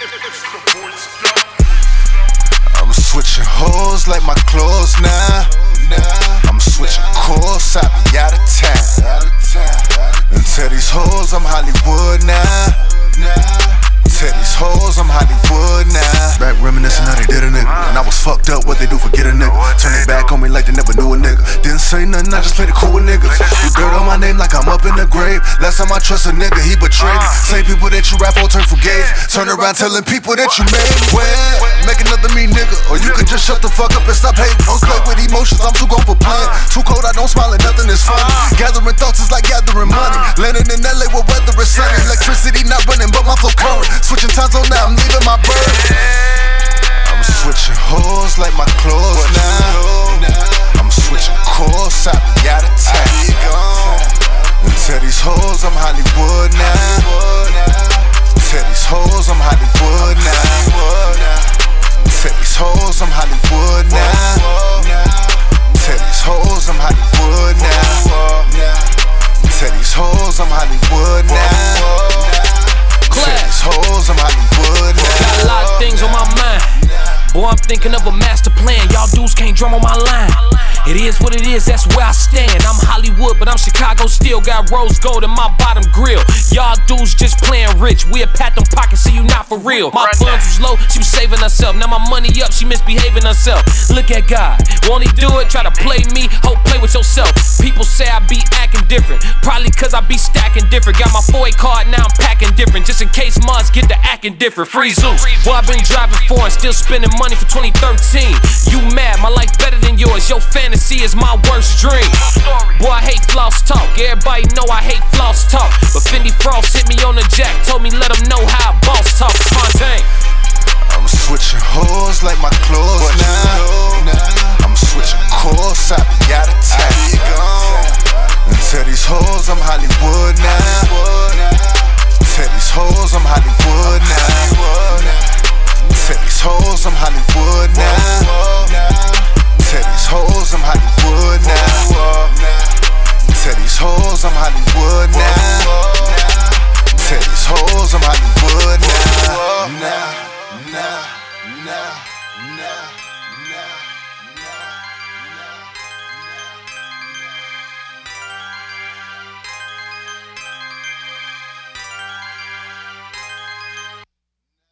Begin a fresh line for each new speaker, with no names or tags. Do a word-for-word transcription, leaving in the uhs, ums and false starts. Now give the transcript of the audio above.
I'm switching hoes like my clothes now. I'm switching course, I be out of town. And tell these hoes I'm Hollywood now. Tell these hoes I'm Hollywood now. Back reminiscing how they did a nigga, and I was fucked up what they do for get a nigga. Turn it back on me like they never knew a nigga. Didn't say nothing, I just played it cool with niggas. You dirt on my name like I'm up in the grave. Last time I trust a nigga, he betrayed me. Same people that you rap on turn for gays. Turn around telling people that you made. Well, make another me nigga, or you can just shut the fuck up and stop hating. Don't play with emotions, I'm too grown for playing. Too cold, I don't smile and nothing is funny. Gathering thoughts is like gathering money. Landing in L A where weather is sunny. Electricity not running, but my flow current. Switching time zone now, I'm leaving my bird. I'm switching hoes like my clothes now. I'm switching course, I be out of town. And tell these hoes I'm Hollywood now. Tell these hoes I'm Hollywood now. Tell these hoes I'm Hollywood now. Tell these hoes I'm Hollywood now. Tell these hoes I'm Hollywood now. Tell these hoes I'm Hollywood now.
Got a lot of things on my mind. Boy, I'm thinking of a master plan. Y'all dudes can't drum on my line. It is what it is, that's where I stand. I'm Hollywood, but I'm Chicago still. Got rose gold in my bottom grill. Y'all dudes just playing rich. We'll pat them pockets, see you not for real. My funds was low, she was saving herself. Now my money up, she misbehaving herself. Look at God, won't he do it? Try to play me, hope play with yourself. People say I be acting different, probably cause I be stacking different. Got my four A card, now I'm packing different. Just in case Mars get to acting different. Free Zeus, boy I been driving for and still spending money for twenty thirteen. You mad, my life better than yours. Your fantasy is my worst dream. Boy, I hate floss talk. Everybody know I hate floss talk. But Fendi Frost hit me on the jack, told me let him know how a boss talk. Fontaine.
I'm switching hoes like my clothes now. I'm switching course, I be out of town. And tell these hoes I'm Hollywood now. Tell these hoes I'm Hollywood now. Tell these hoes I'm Hollywood now. Tell these hoes I'm Hollywood now. Tell these hoes I'm Hollywood now. Tell these hoes I'm Hollywood now. Nah, nah, nah, nah, nah.